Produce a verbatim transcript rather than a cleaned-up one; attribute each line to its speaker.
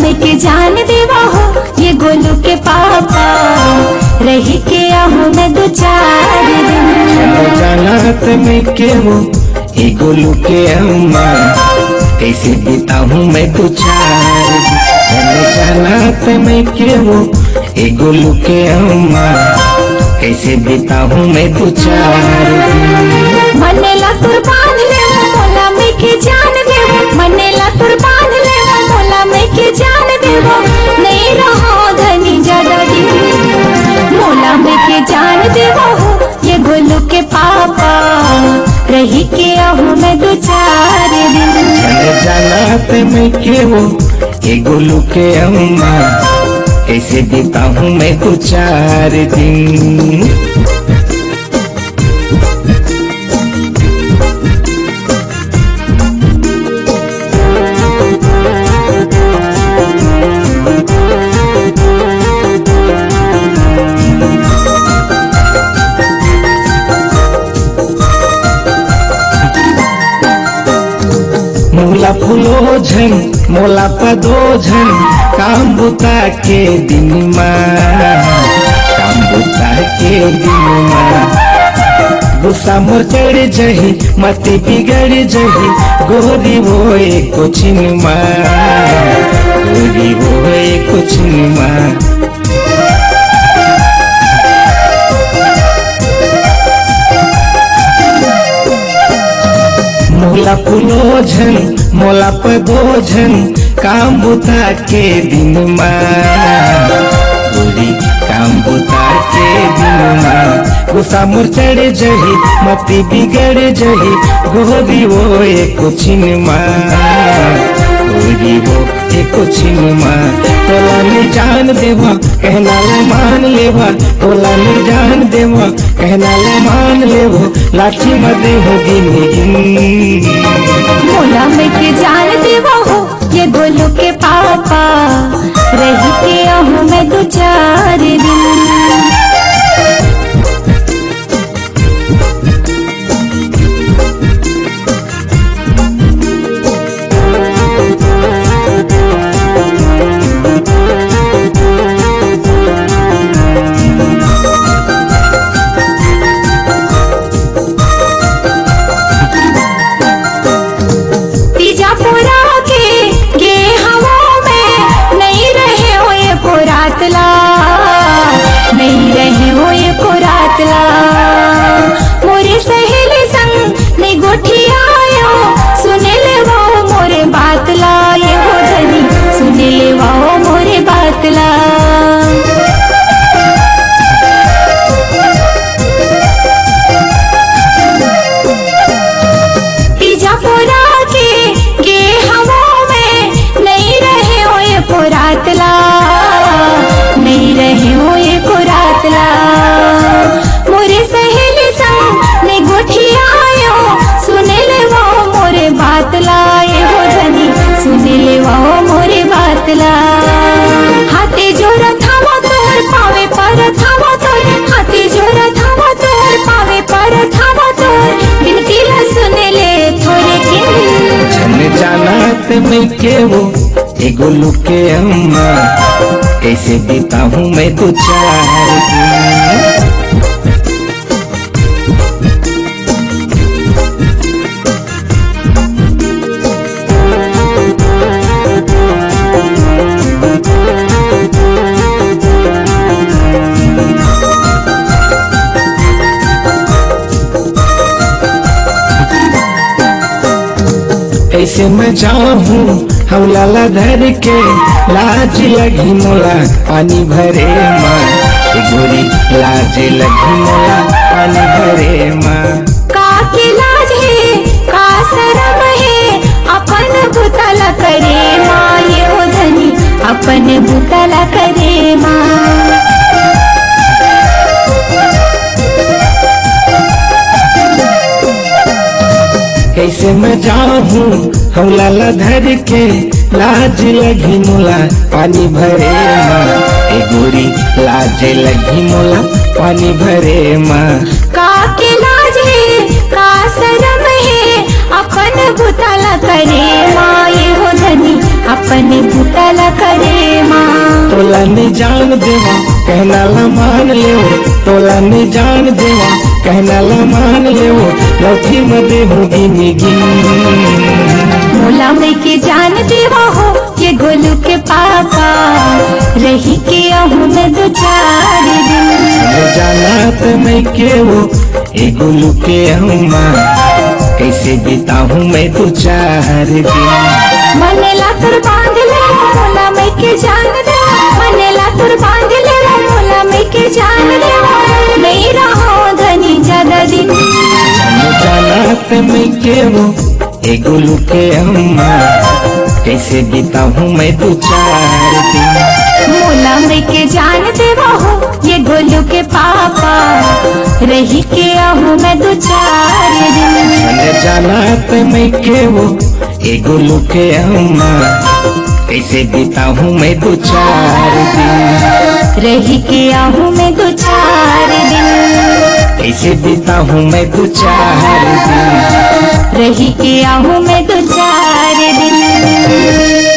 Speaker 1: में के जान देवा हो ये गोलू के पापा, रही के आहू में दो चार दिन।
Speaker 2: जानत में के हो ये गोलू के अम्मा, कैसे बिताऊं मैं दो चार दिन। जानत में के हो ये गोलू के अम्मा, कैसे बिताऊं मैं दो चार दिन।
Speaker 1: मनेला तुर बांध ले मोला में के जान देवा, मनेला तुर बांध ले मोला में के जान देवा, नहीं रहो धनी ज्यादा दिन। मोला में के जान देवा हो ये गोलू के पापा, रही के आहू में दो चार दिन।
Speaker 2: जानत में के हो ये गोलू के अम्मा, कैसे बिताऊं मैं दो चार दिन। मोला फूलो झन मोला पदो झन, काम बुता के दिन माँ, काम बुता के दिन माँ। गुस्सा मोर चढ़ जही मती बिगड़ जही, गोरी वो एक कुछ माँ, गोरी वो एक कुछ माँ। मोला फूलो झन मोला पदो झन, काम बुता के दिन माँ, गोरी काम बुता के दिन माँ। गुस्सा मोर चढ़ जही मती बिगड़ जही, गोरी वो एक कुछ माँ, गोरी वो एक कुछ माँ। तोला नहीं जान देवा कहना ले मान लेवा, तोला नहीं जान देवा कहना ले मान लेवो, लाठी मदे होगी निगिन।
Speaker 1: मोला में के जान देवा हो ये गोलू के पापा, रही के आहू में दो चार दिन। नहीं रहे हो ये को रातला, मोरे सहेली संग नहीं गोठिया आयो, सुने ले वो मोरे बातला, ये हो धनी सुने ले वो मोरे बातला। तीजा पोरा के गे हवा में, नहीं रहे हो ये को रातला, नहीं रहे हो ये को रातला। मोरे सहेली संग ने गोठिया आयो, सुने ले वो मोरे बातला, ये हो धनी सुने ले वो मोरे बातला। हाथे जोरा थामा तोर पावे पर थामा तोर, हाथे जोरा थामा तोर पावे पर थामा तोर, बिनती ला सुने ले थोड़े दिन।
Speaker 2: जन जानत में के वो ये गोलू के अम्मा, कैसे बिताऊं मैं दो चार दिन। कैसे मैं जाऊं हौला धर के, लाज लगी मोला पानी भरे माँ, गोरी लाज लगी मोला पानी भरे माँ।
Speaker 1: का के लाज है का शरम है, अपन भूतला करे माँ, ये हो धनी अपन भूतला करे माँ।
Speaker 2: कैसे मैं जाऊं हौला धर के, लाज लगी मोला पानी भरे माँ, ए गोरी लाज लगी मोला पानी भरे माँ।
Speaker 1: का के लाज है का शरम है, अपन भूतला करे माँ, ये हो धनी अपने बुतला करे माँ।
Speaker 2: तोला ने जान देवा कहना ला मान ले तोला ने जान देवा कहना ला मान ले लौठी में देहू गिनी गिनी।
Speaker 1: मोला में के जान देवा हो ये गोलू के पापा रही के आहू में दो चार दिन।
Speaker 2: जाना तो मैं के वो ए गोलू के अम्मा कैसे बिताऊं मैं दो चार दिन।
Speaker 1: मनेला तुर बांध ले मोला में के जान दे मनेला तुर बांध ले मोला में के जान दे नहीं रहो धनी ज्यादा दिन।
Speaker 2: जाना तो मैं के वो ए गोलू के अम्मा कैसे बिताऊं मैं दो चार दिन।
Speaker 1: मोला में के जान देवा हो ये गोलू के पापा रही के आहू मैं दो चार दिन।
Speaker 2: जाना तो मैं के वो ए गोलू के अम्मा कैसे बिताऊं मैं दो चार दिन।
Speaker 1: रही के आहू मैं दो चार दिन।
Speaker 2: कैसे बिताऊं मैं दो चार दिन।
Speaker 1: रही के आहू मैं दो चार दिन।